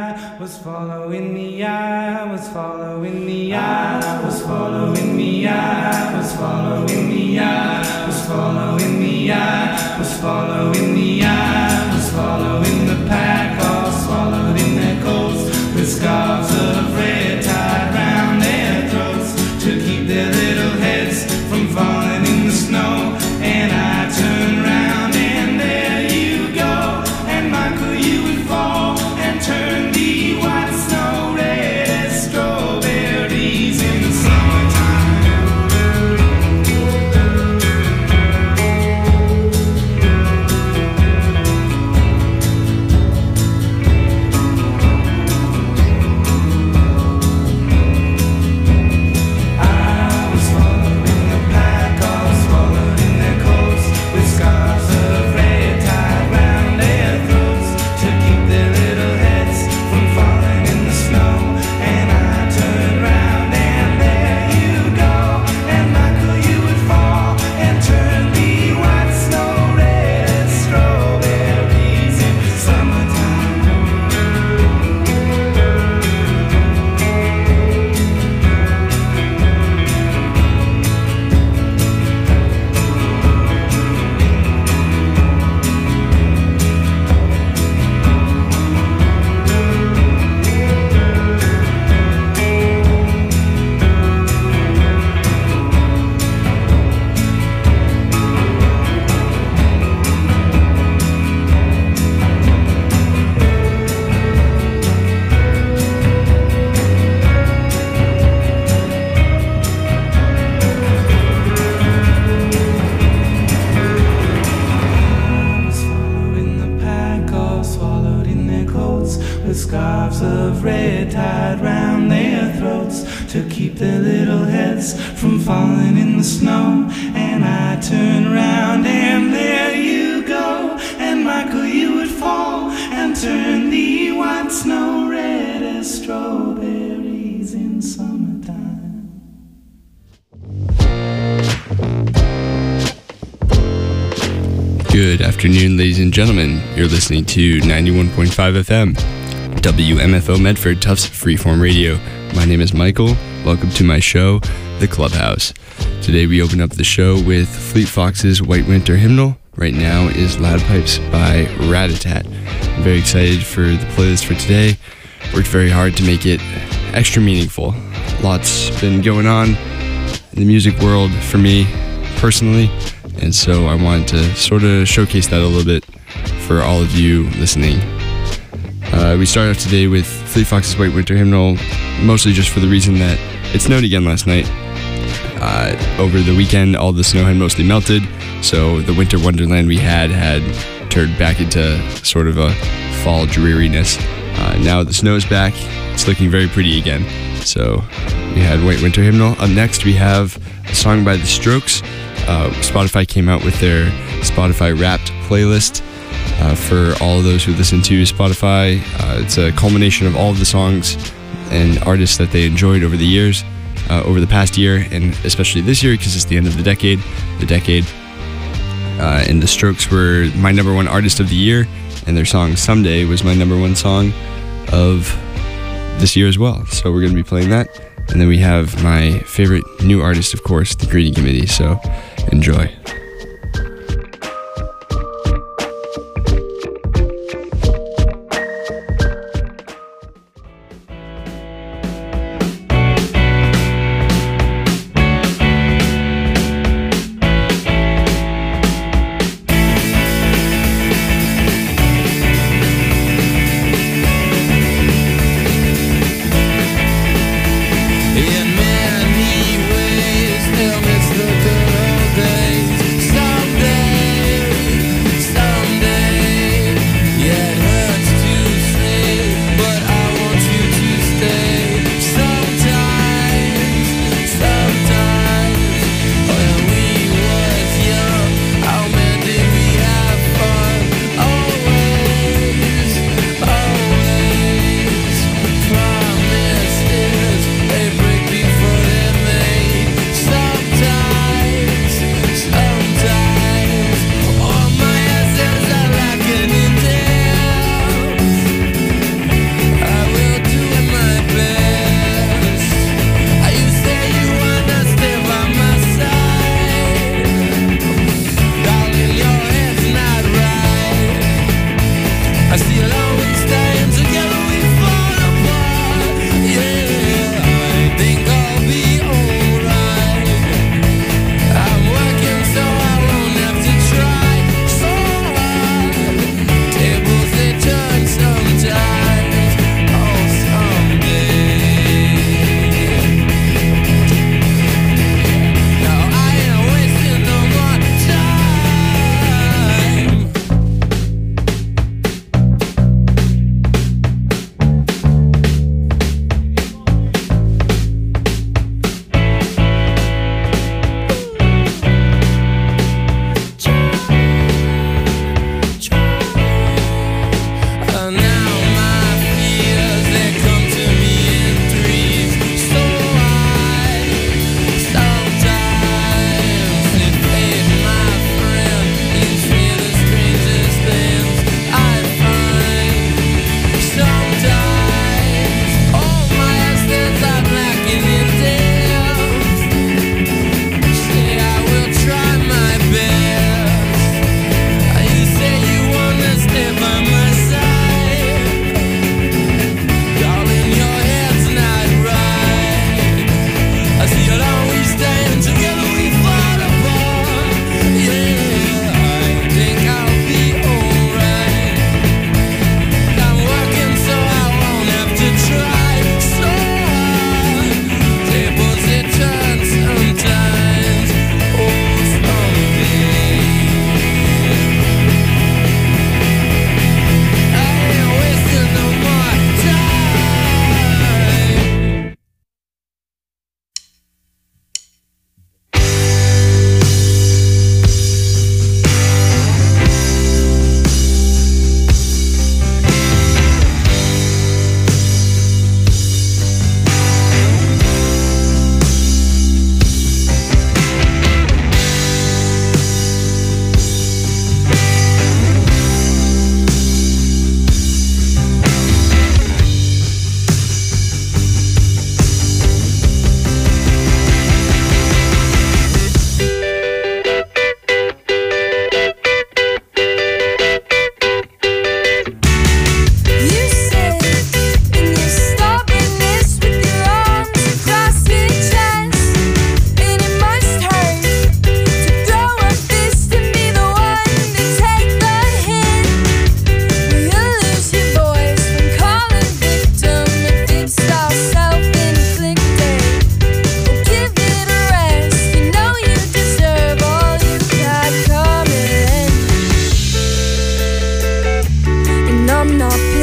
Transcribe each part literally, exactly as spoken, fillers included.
I was following the eye, was following the eye, was following the eye, was following the eye, was following the eye, was following the eye, was following the pack, all swallowed in their coats, with scarves of red tied round their throats, to keep their little heads from falling in the snow. And I turned round and there you go, and Michael, you would fall and turn the white snow red as strawberries in the summertime. I was following the pack, all swallowed in their coats, with scarves of red tied round their throats, to keep their little heads from falling in the snow. And I turned round and there you go, and Michael, you would fall and turn the white snow red as strawberries in summertime. Was following the pack, all swallowed in their coats, with scarves of red tied round their throats, to keep their little heads from falling in the snow. And I turned round and there you go, and Michael, you would fall and turn the white snow red as strawberries in summertime. Good afternoon, ladies and gentlemen. You're listening to ninety-one point five F M, W M F O Medford, Tufts Freeform Radio. My name is Michael. Welcome to my show, The Clubhouse. Today we open up the show with Fleet Foxes' White Winter Hymnal. Right now is Loud Pipes by Rat-a-tat. I'm very excited for the playlist for today. Worked very hard to make it extra meaningful. Lots been going on in the music world for me personally, and so I wanted to sort of showcase that a little bit for all of you listening. Uh, we started off today with Fleet Foxes' White Winter Hymnal, mostly just for the reason that it snowed again last night. Uh, over the weekend, all the snow had mostly melted, so the winter wonderland we had had turned back into sort of a fall dreariness. Uh, now the snow is back, it's looking very pretty again. So we had White Winter Hymnal. Up next we have a song by The Strokes. Uh, Spotify came out with their Spotify Wrapped playlist uh, for all of those who listen to Spotify. Uh, it's a culmination of all of the songs and artists that they enjoyed over the years, uh, over the past year, and especially this year because it's the end of the decade. The decade. Uh, and The Strokes were my number one artist of the year, and their song Someday was my number one song of this year as well. So we're going to be playing that. And then we have my favorite new artist, of course, The Greeting Committee. So enjoy. In many ways, they'll miss the good old days.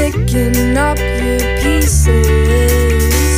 picking up your pieces.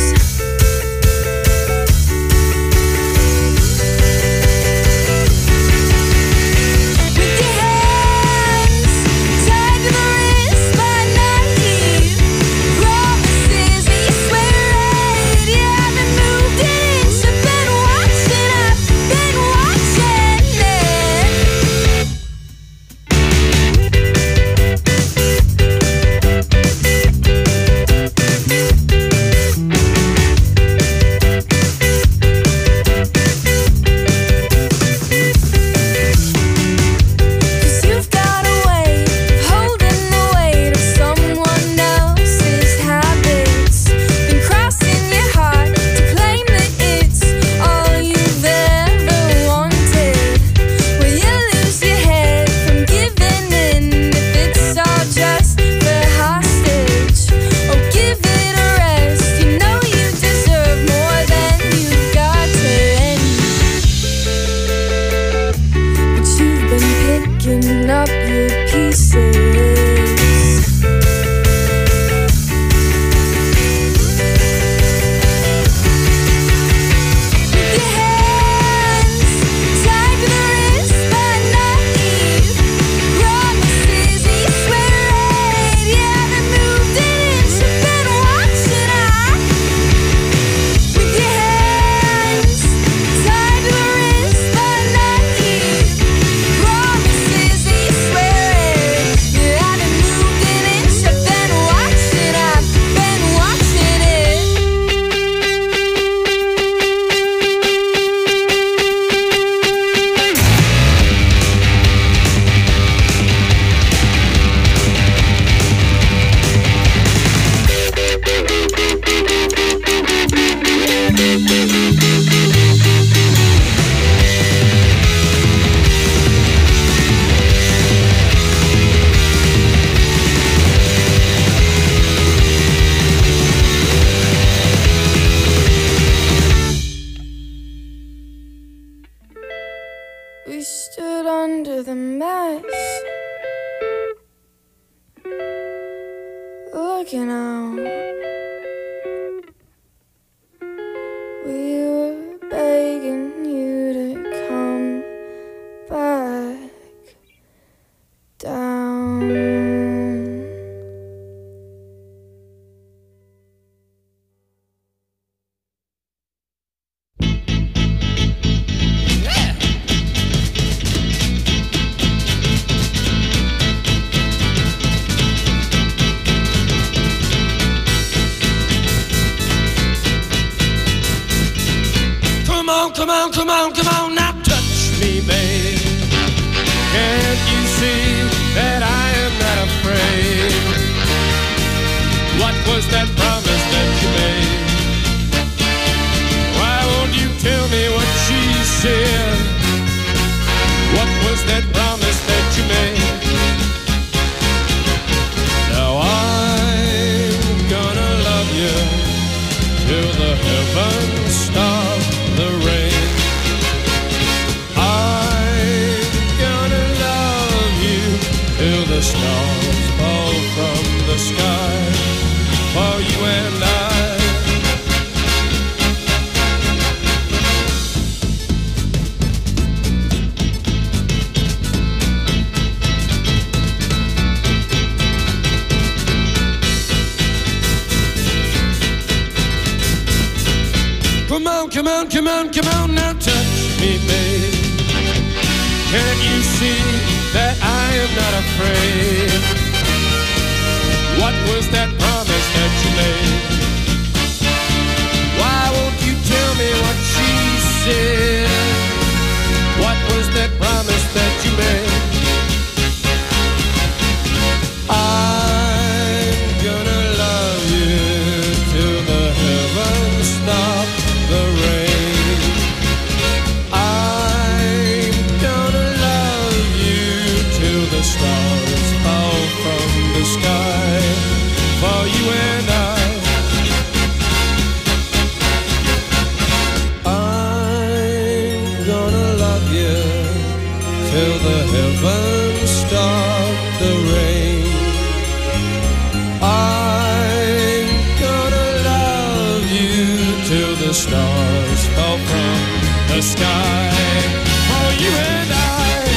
We stood under the mast, looking out. We were begging you to come back down. Come on, come on, come on, now touch me, babe. Can't you see that I am not afraid? What was that promise that you made? Why won't you tell me what she said? What was that promise that you made? Now I'm gonna love you till the heavens stop the rain. Till the stars fall from the sky for you and I. Come on, come on, come on, come on, now touch me, babe. Can't you see that I am not afraid? What was that promise that you made? Why won't you tell me what she said? What was that promise that you made? I'm gonna love you till the heavens stop the rain. The stars fall the sky for you and I.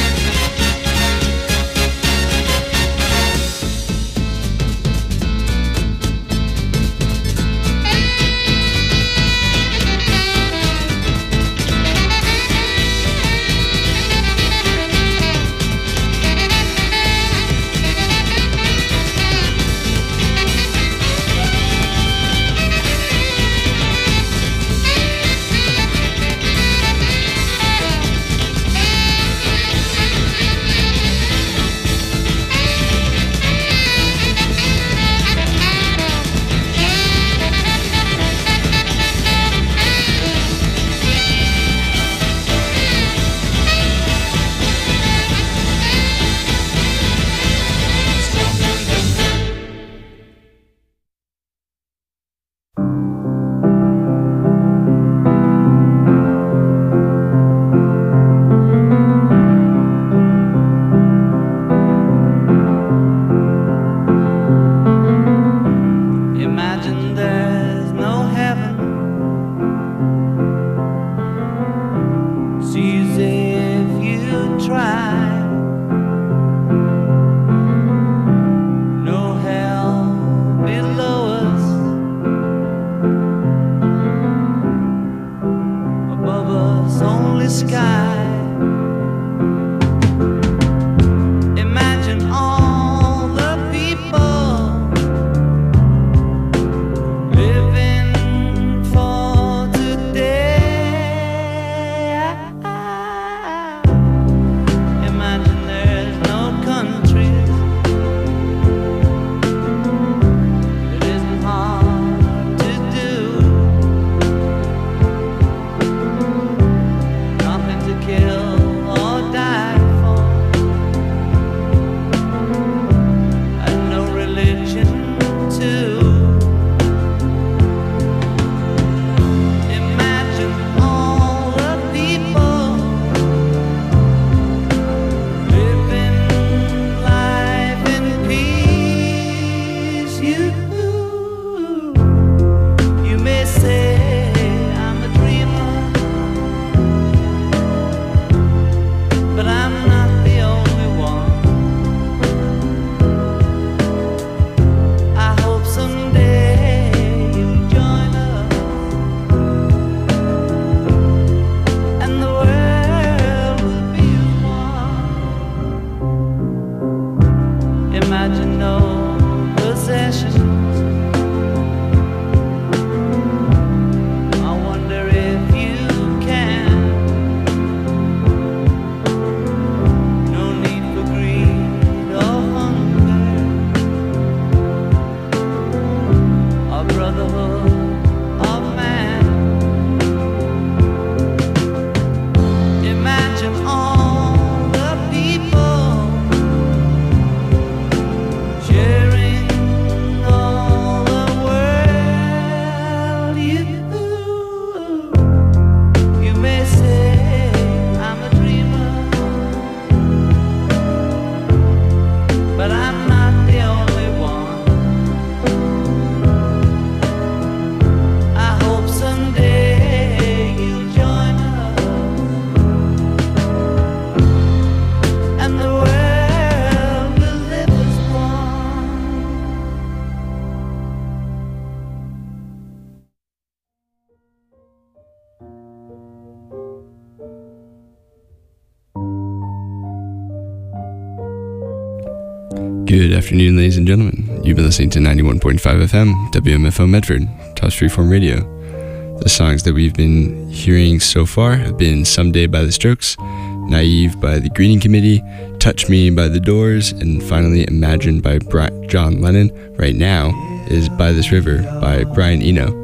Good afternoon, ladies and gentlemen. You've been listening to ninety-one point five F M, W M F O Medford, Tufts Freeform Radio. The songs that we've been hearing so far have been Someday by The Strokes, Naive by The Greeting Committee, Touch Me by The Doors, and finally Imagine by Bri- John Lennon. Right now is By This River by Brian Eno.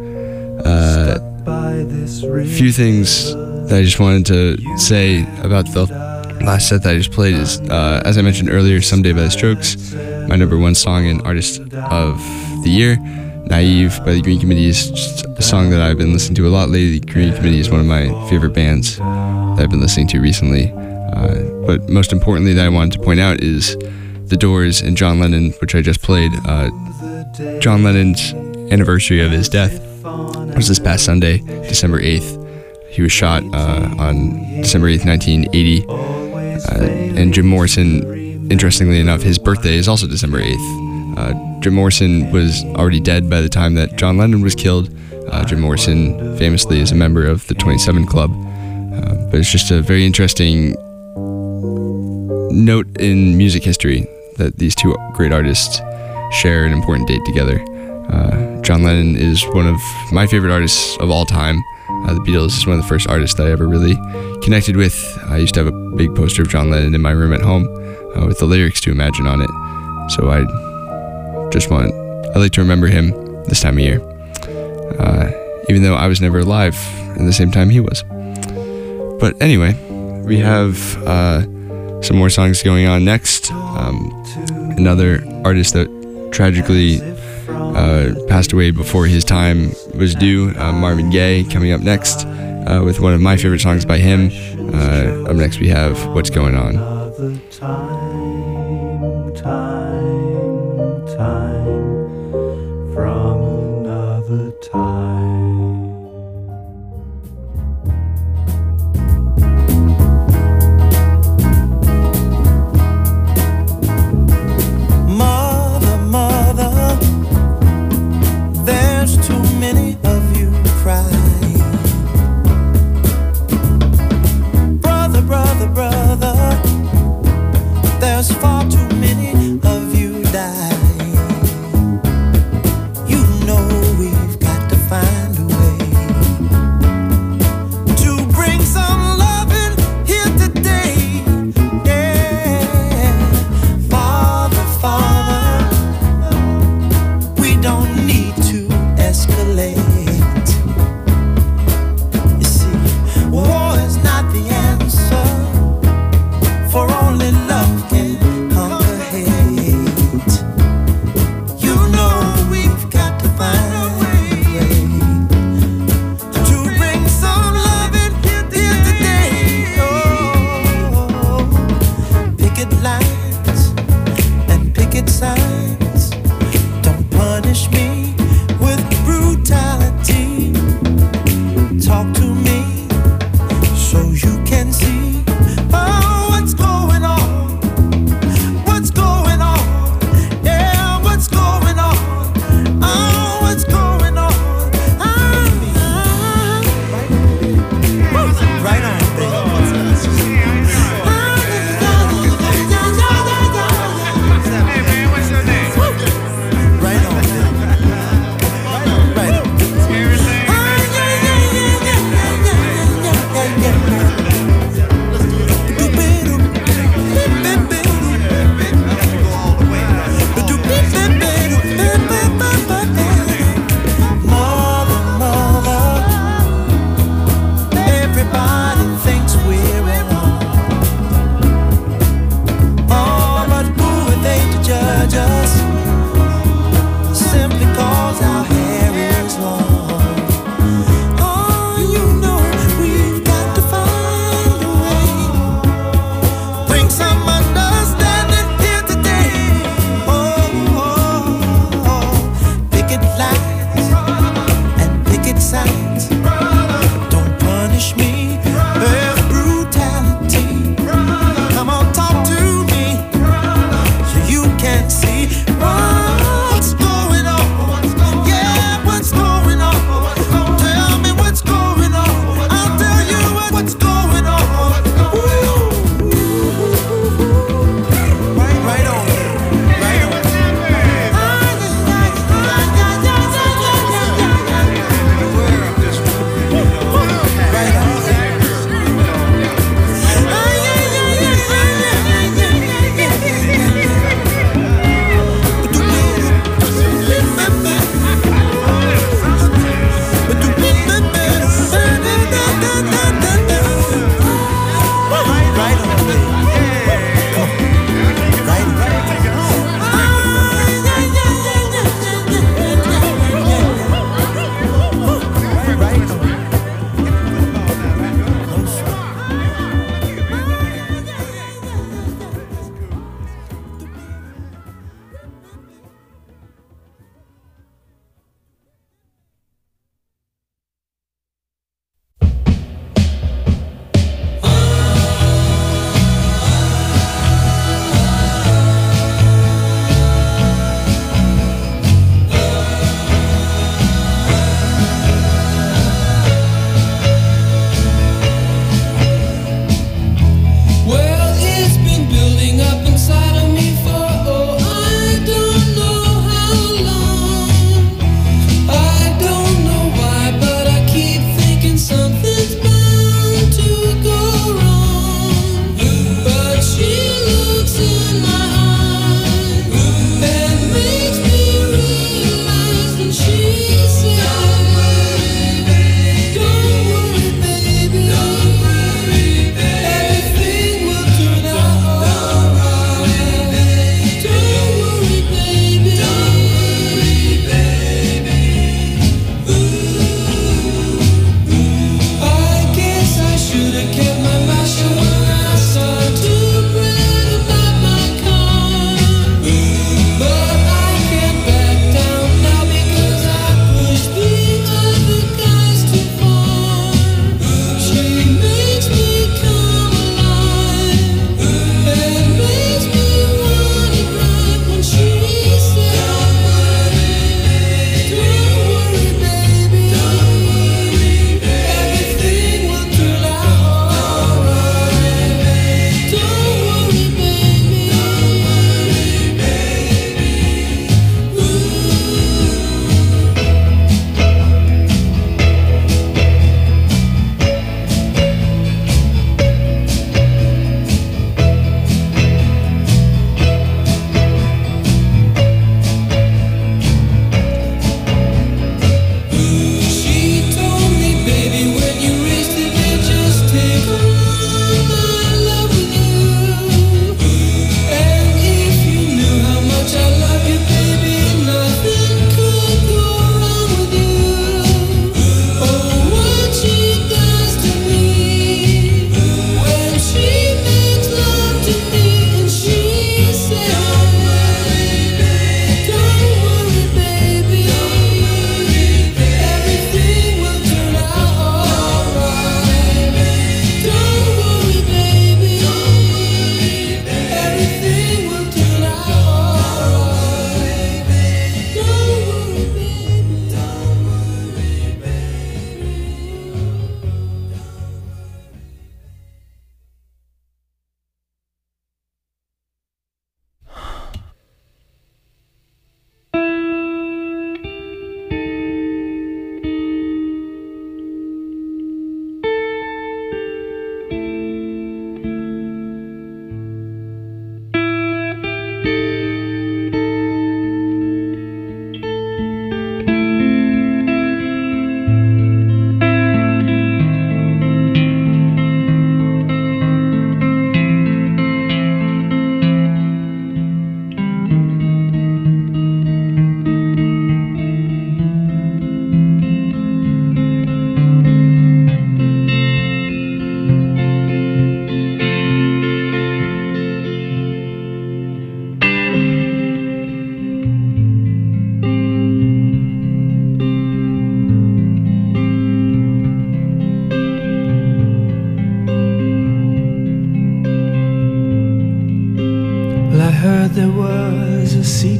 Uh, a few things that I just wanted to say about the last set that I just played is, uh, as I mentioned earlier, Someday by The Strokes, my number one song and artist of the year. Naive by The Green Committee is just a song that I've been listening to a lot lately. The Green Committee is one of my favorite bands that I've been listening to recently. Uh, but most importantly that I wanted to point out is The Doors and John Lennon, which I just played. Uh, John Lennon's anniversary of his death was this past Sunday, December eighth. He was shot uh, on December eighth, nineteen eighty. Uh, and Jim Morrison, interestingly enough, his birthday is also December eighth. Uh, Jim Morrison was already dead by the time that John Lennon was killed. Uh, Jim Morrison famously is a member of the twenty-seven Club. Uh, but it's just a very interesting note in music history that these two great artists share an important date together. Uh, John Lennon is one of my favorite artists of all time. Uh, the Beatles is one of the first artists that I ever really connected with. I used to have a big poster of John Lennon in my room at home uh, with the lyrics to Imagine on it. So I just want, I like to remember him this time of year. Uh, even though I was never alive in the same time he was. But anyway, we have uh, some more songs going on next. Um, another artist that tragically uh, passed away before his time was due, uh, Marvin Gaye, coming up next uh, with one of my favorite songs by him. Uh, up next we have What's Going On. Another time, time, time from another time. Mother, mother, there's too many of you crying. Brother, brother, brother, there's far too many of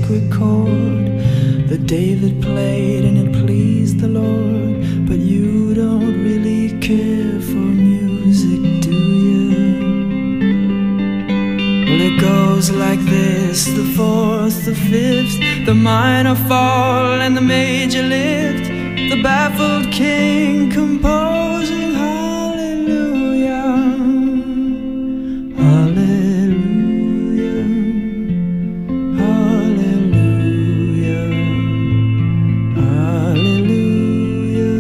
sacred chord that David played and it pleased the Lord. But you don't really care for music, do you? Well, it goes like this: the fourth, the fifth, the minor fall and the major lift, the baffled king composing hallelujah, hallelujah, hallelujah, hallelujah,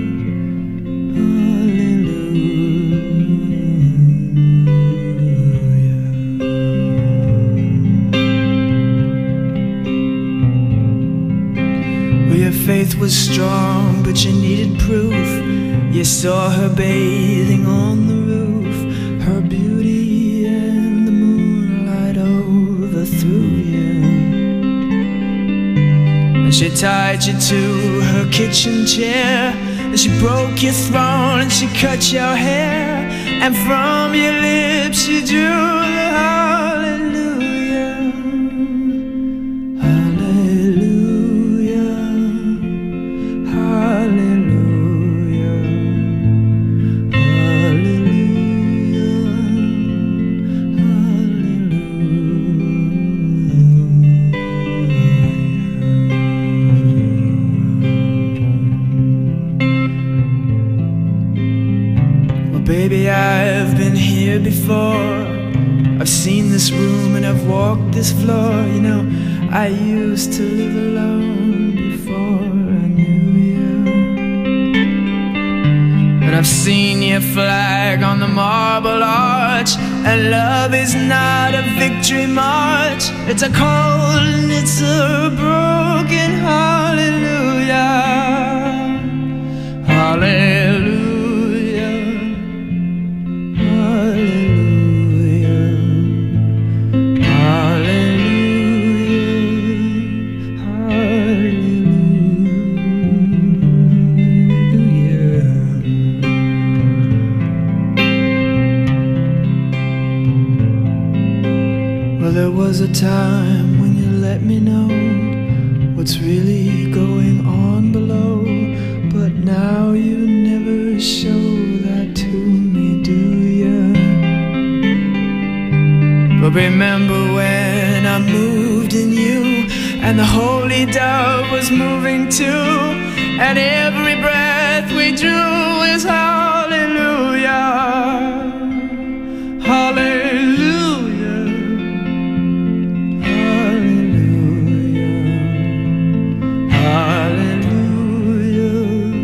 hallelujah. Well, your faith was strong, but you needed proof. You saw her bathing on the roof, her beauty and the moonlight overthrew you. And she tied you to her kitchen chair, and she broke your throne and she cut your hair, and from your lips she drew the hallelujah, hallelujah, hallelujah, hallelujah, hallelujah. Well, baby, I've been here before. I've seen this room and I've walked this floor. You know, I used to live alone before I knew you. And I've seen your flag on the marble arch, and love is not a victory march. It's a cold and it's a broken hallelujah, hallelujah, hallelujah, hallelujah, hallelujah. Well, there was a time when you let me know what's really going on below, but now you never show that to me, do you? But remember when I moved in you, and the holy dove was moving too, and every breath we drew is hallelujah, hallelujah, hallelujah, hallelujah,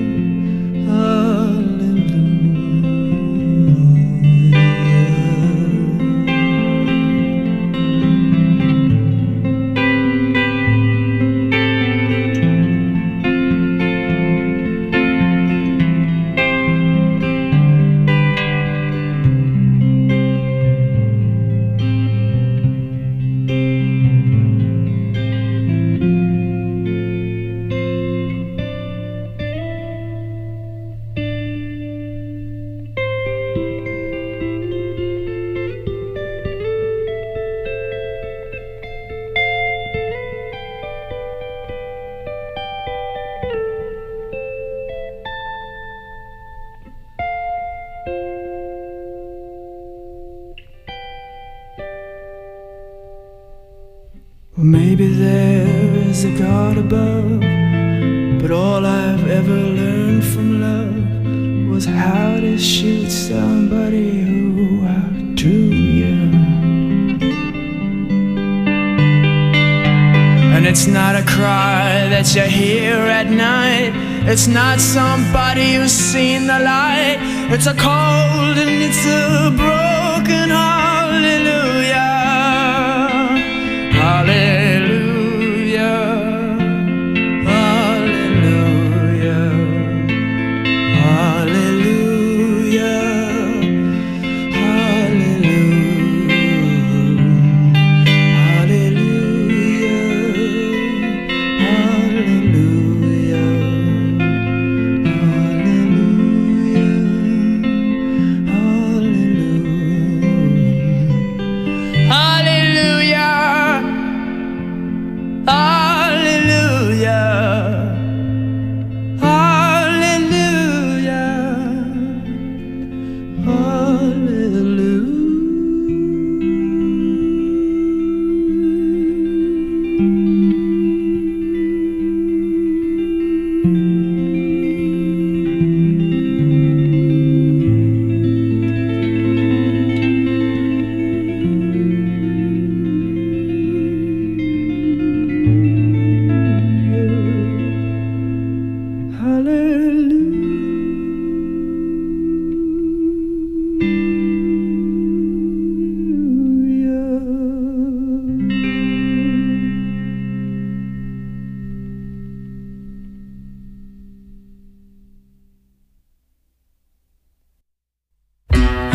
Well, maybe there is a God above, but all I've ever learned from love was how to shoot somebody who outdrew you. And it's not a cry that you hear at night, it's not somebody who's seen the light, it's a cold and it's a broken hallelujah, hallelujah, hallelujah, hallelujah, hallelujah, hallelujah, hallelujah.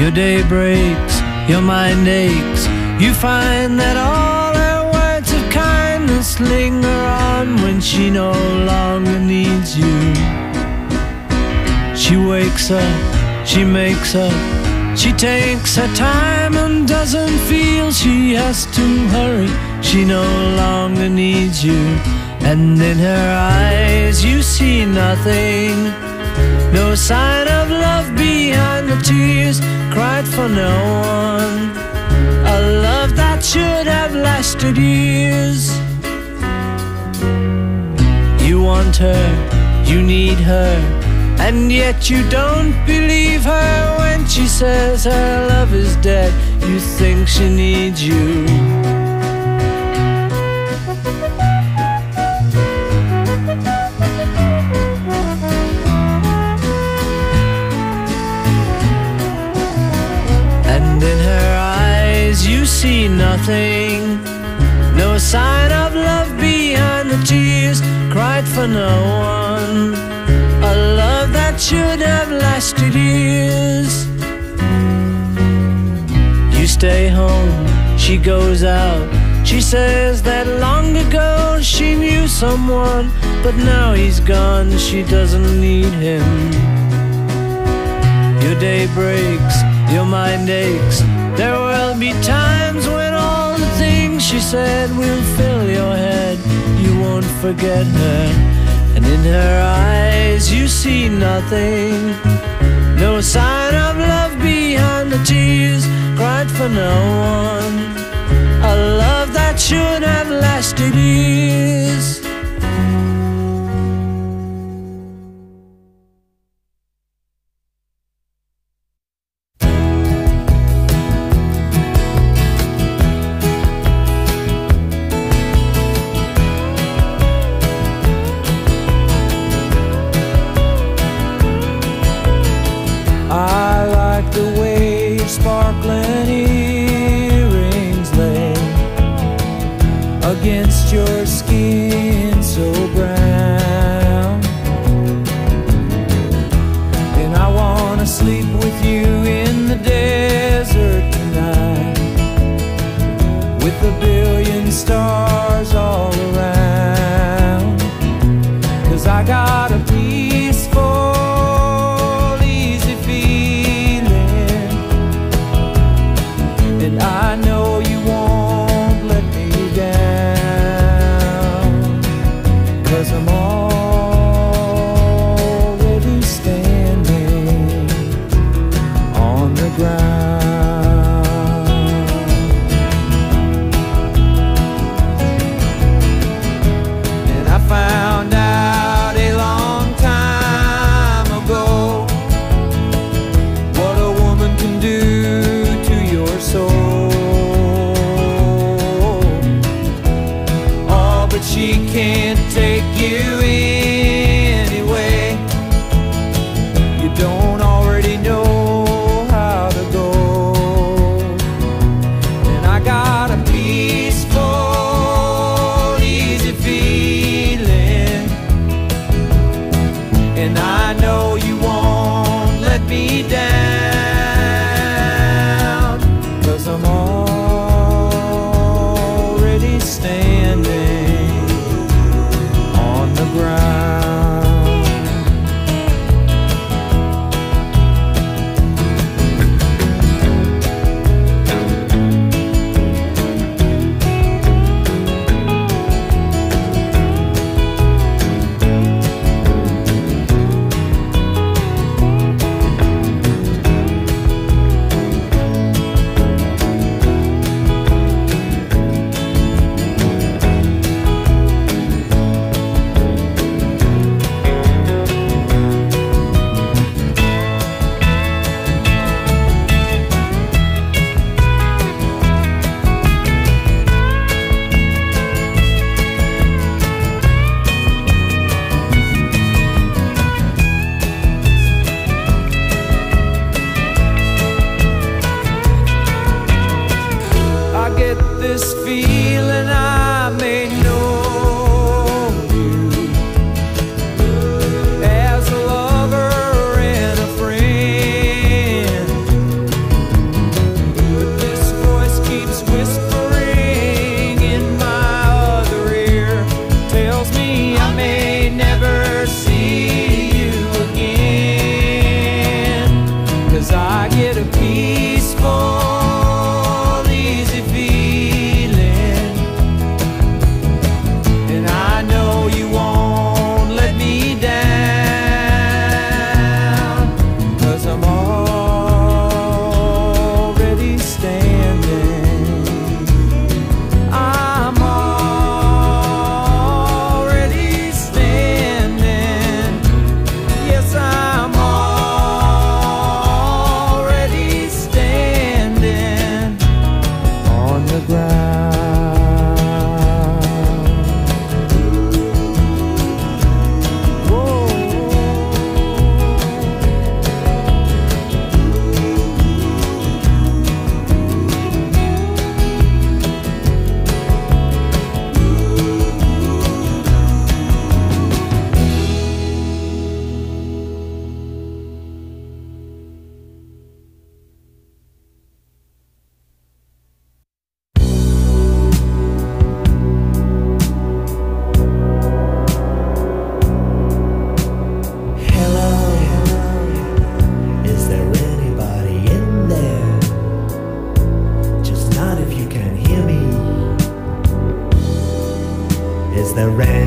Your day breaks, your mind aches. You find that all her words of kindness linger on when she no longer needs you. She wakes up, she makes up, she takes her time and doesn't feel she has to hurry. She no longer needs you. And in her eyes you see nothing, no sign of love behind the tears cried for no one. A love that should have lasted years. You want her, you need her, and yet you don't believe her when she says her love is dead. You think she needs you. And in her eyes you see nothing, no sign of love behind the tears cried for no one. A love that should have lasted years. You stay home, she goes out. She says that long ago she knew someone, but now he's gone, she doesn't need him. Your day breaks, your mind aches. There will be times when all the things she said will fill your head. You won't forget her. And in her eyes you see nothing, no sign of love behind the tears cried for no one. A love that should have lasted years. I like the way your sparkling earrings lay against your skin so brown. And I wanna sleep with you in the desert tonight, with a billion stars all around. 'Cause I got a peaceful and I know you won't let me down, 'cause I'm already standing on the ground. And I found out a long time ago what a woman can do to your soul. Oh, but she can't take you anyway. You don't already know how to go. And I got a peaceful, easy feeling, and I know you won't let me down, 'cause I'm already standing on the ground.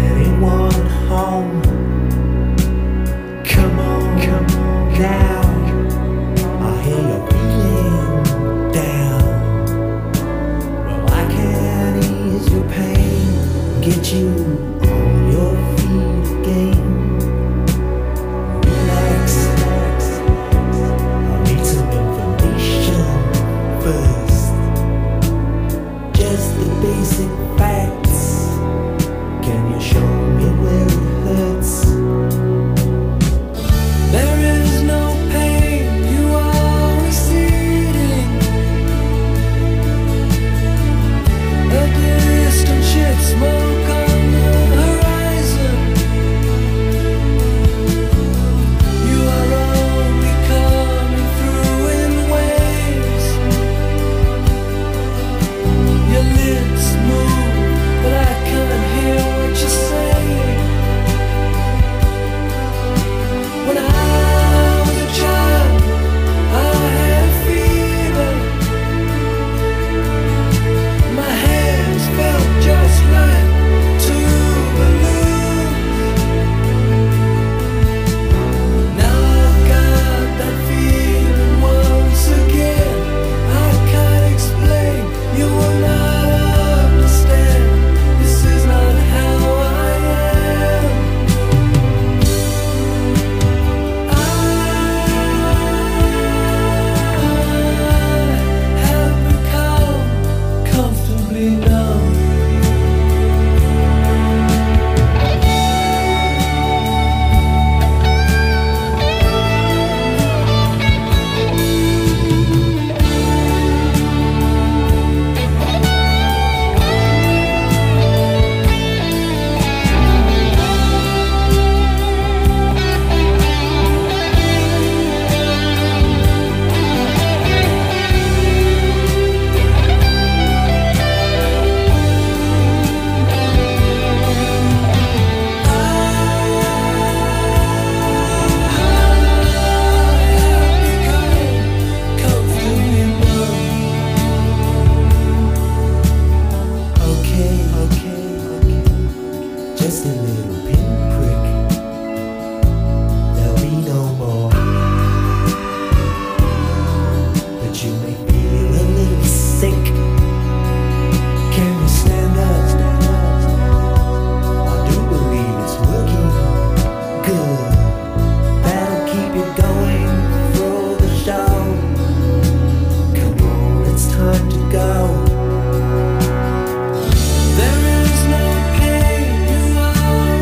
anyone home? Come on, come on now. I hear you're feeling down. Well, I can ease your pain, get you on your feet again. Relax, relax. I need some information first. Just the basic facts. Can you show me where it hurts? There is no pain, you are receding. A distant ship, smoke on the horizon. You are only coming through in waves. Your lips move, but I can't hear what you're saying. When I was a child, I had a fever. My hands felt just like two balloons. Now I've got that feeling once again. I can't explain, you will not understand. This is not how I am. I have become comfortably numb. Okay, okay, okay. Just a little pinprick. There'll be no more. But you may feel a little sick. Can you stand up? Stand up. I do believe it's working good. That'll keep you going through the show. Come on, it's time to go. There is no pain, you are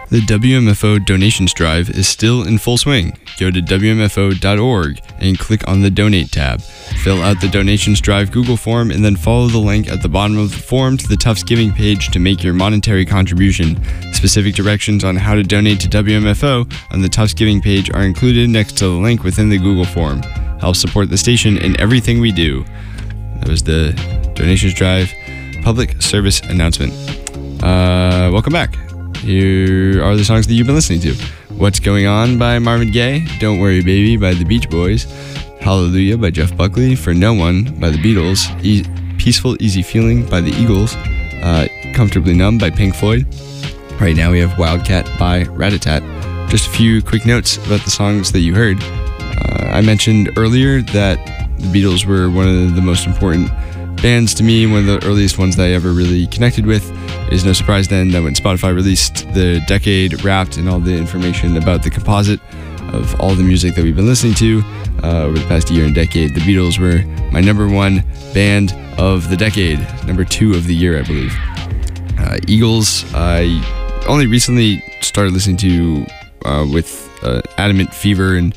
The W M F O donations drive is still in full swing. Go to W M F O dot org and click on the Donate tab. Fill out the donations drive Google form and then follow the link at the bottom of the form to the Tufts Giving page to make your monetary contribution. Specific directions on how to donate to W M F O on the Tufts Giving page are included next to the link within the Google form. Help support the station in everything we do. That was the donations drive public service announcement. Uh, welcome back. Here are the songs that you've been listening to. What's Going On by Marvin Gaye, Don't Worry Baby by the Beach Boys, Hallelujah by Jeff Buckley, For No One by the Beatles, e- Peaceful Easy Feeling by the Eagles, uh, Comfortably Numb by Pink Floyd. Right now we have Wildcat by Rat-a-Tat. Just a few quick notes about the songs that you heard. Uh, I mentioned earlier that the Beatles were one of the most important bands to me, one of the earliest ones that I ever really connected with. It is no surprise then that when Spotify released the Decade Wrapped and all the information about the composite of all the music that we've been listening to uh, over the past year and decade, the Beatles were my number one band of the decade, number two of the year, I believe. Uh, Eagles, I only recently started listening to uh, with uh, Adamant Fever, and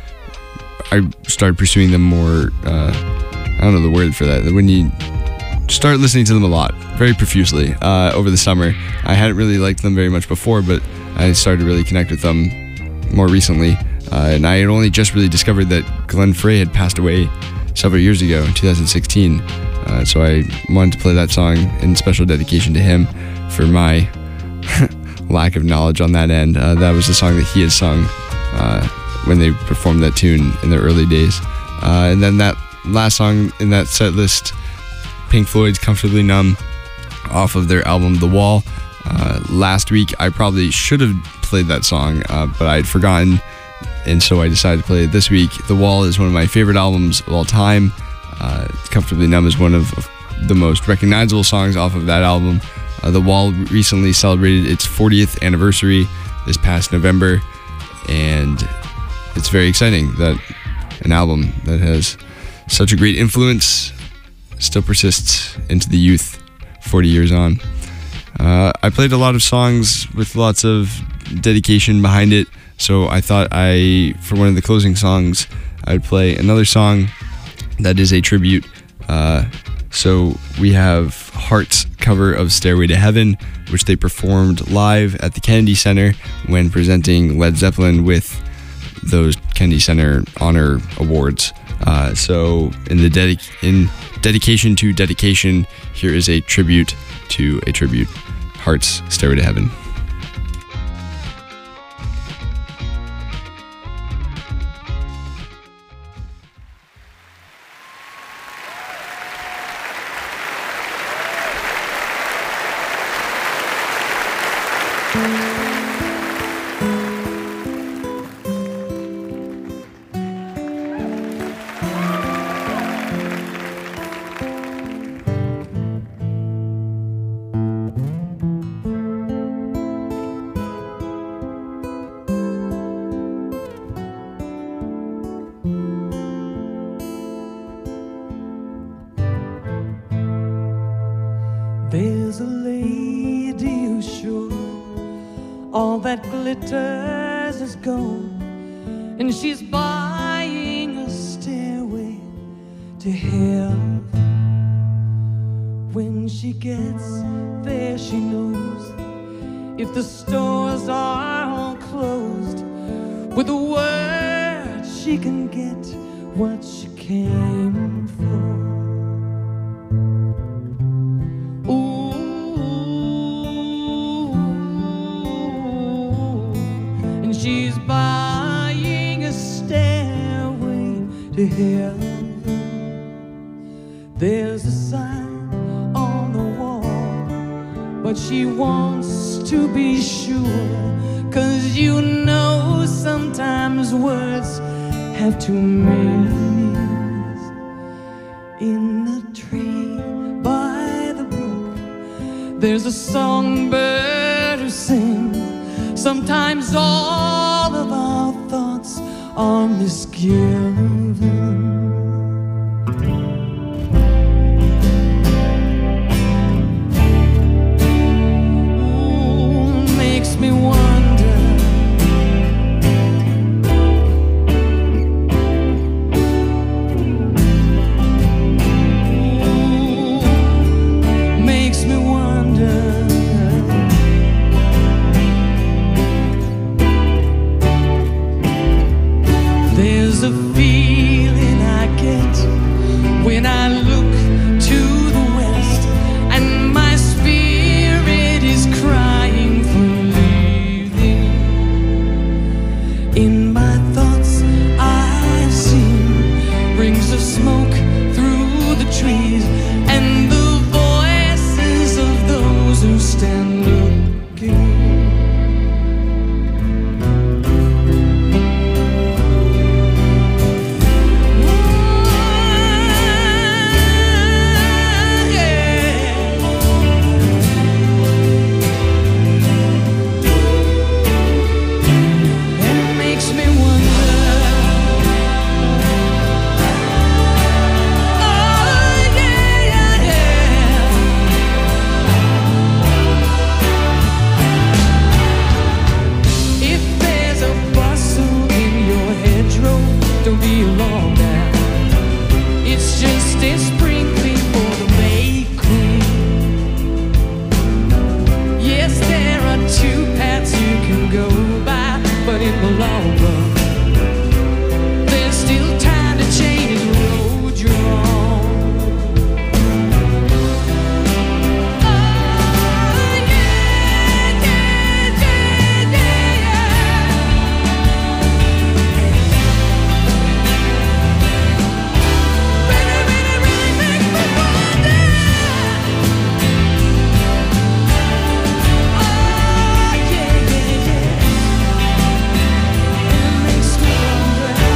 I started pursuing them more, uh, I don't know the word for that, when you start listening to them a lot, very profusely, uh, over the summer. I hadn't really liked them very much before, but I started to really connect with them more recently, uh, and I had only just really discovered that Glenn Frey had passed away several years ago in two thousand sixteen, uh, so I wanted to play that song in special dedication to him for my lack of knowledge on that end. Uh, that was the song that he had sung uh, when they performed that tune in their early days, uh, and then that last song in that set list, Pink Floyd's Comfortably Numb, off of their album The Wall. Uh, last week I probably should have played that song, uh, but I had forgotten, and so I decided to play it this week. The Wall is one of my favorite albums of all time. Uh, Comfortably Numb is one of the most recognizable songs off of that album. Uh, the Wall recently celebrated its fortieth anniversary this past November, and it's very exciting that an album that has such a great influence still persists into the youth forty years on. Uh, I played a lot of songs with lots of dedication behind it, so I thought I, for one of the closing songs, I'd play another song that is a tribute. Uh, so we have Heart's cover of Stairway to Heaven, which they performed live at the Kennedy Center when presenting Led Zeppelin with those Kennedy Center Honor Awards. Uh, so in the dedic- in dedication to dedication, here is a tribute to a tribute. Heart's Stairway to Heaven. There's a lady who's sure all that glitters is gold, and she's buying a stairway to hell. When she gets there, she knows if the stores are all closed, with a word she can get what she came for. She's buying a stairway to heaven. There's a sign on the wall, but she wants to be sure, 'cause you know sometimes words have two meanings. In the tree by the brook, there's a songbird who sings. Sometimes all of our thoughts are misgiven. Ooh, makes me wonder long run. There's still time to change the road you're on. Oh, yeah, yeah, yeah, yeah, yeah. Really, really, really makes me wonder. Oh, yeah, yeah, yeah. It makes me wonder.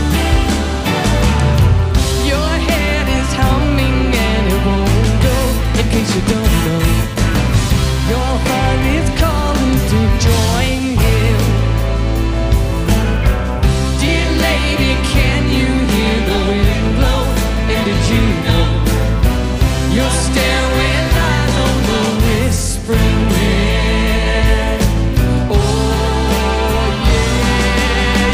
Your head is humming and it won't go. In case you don't know, your heart is calling to join him. Dear lady, can you hear the wind blow? And did you know your stairway lies on the whispering wind? Oh, yeah,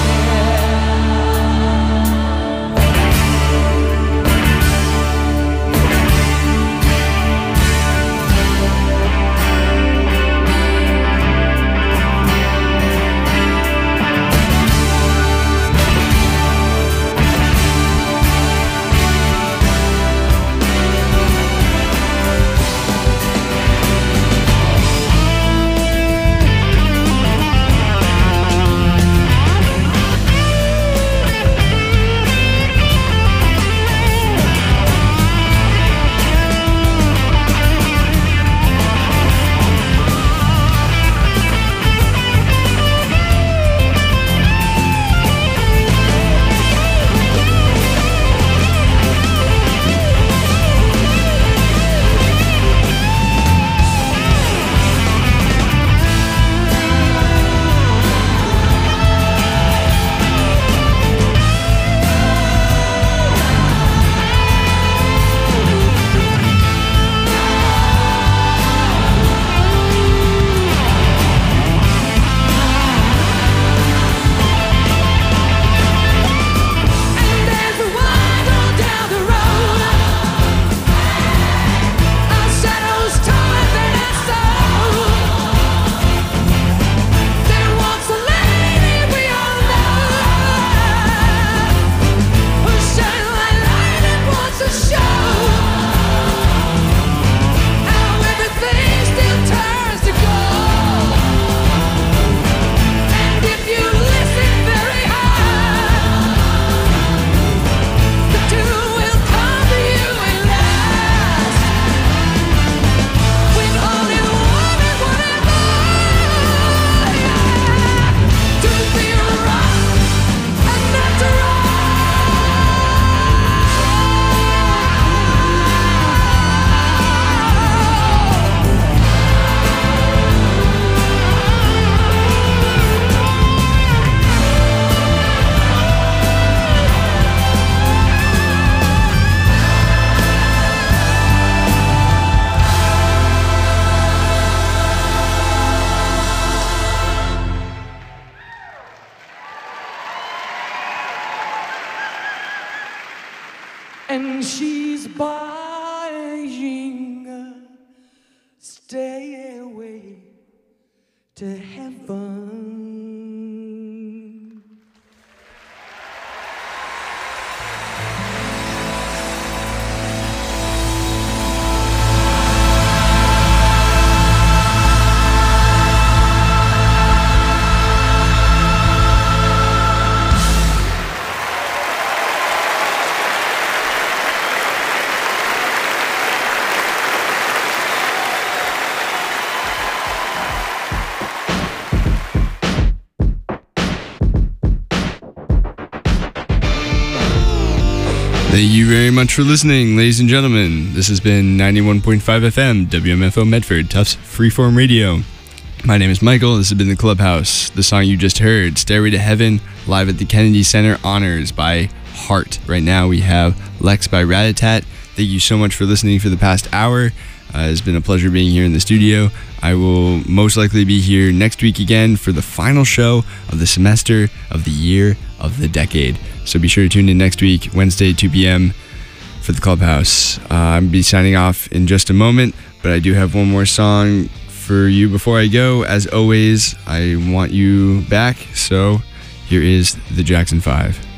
and there's a wild road down the road. Our shadows torn and soul. There walks a lady we all know, who shines like light and wants to show how everything still turns to gold. And if you listen very hard, the tune will come to you at last. With only one and one and more, yeah. To be wrong and not to and she's buying a stairway to heaven. Thank you very much for listening, ladies and gentlemen. This has been ninety-one point five F M, W M F O Medford, Tufts Freeform Radio. My name is Michael. This has been The Clubhouse. The song you just heard, Stairway to Heaven, live at the Kennedy Center Honors by Heart. Right now we have Lex by Ratatat. Thank you so much for listening for the past hour. Uh, it's been a pleasure being here in the studio. I will most likely be here next week again for the final show of the semester, of the year, of the decade. So be sure to tune in next week, Wednesday, two p.m. for the Clubhouse. Uh, I'm going to be signing off in just a moment, but I do have one more song for you before I go. As always, I want you back, so here is the Jackson five.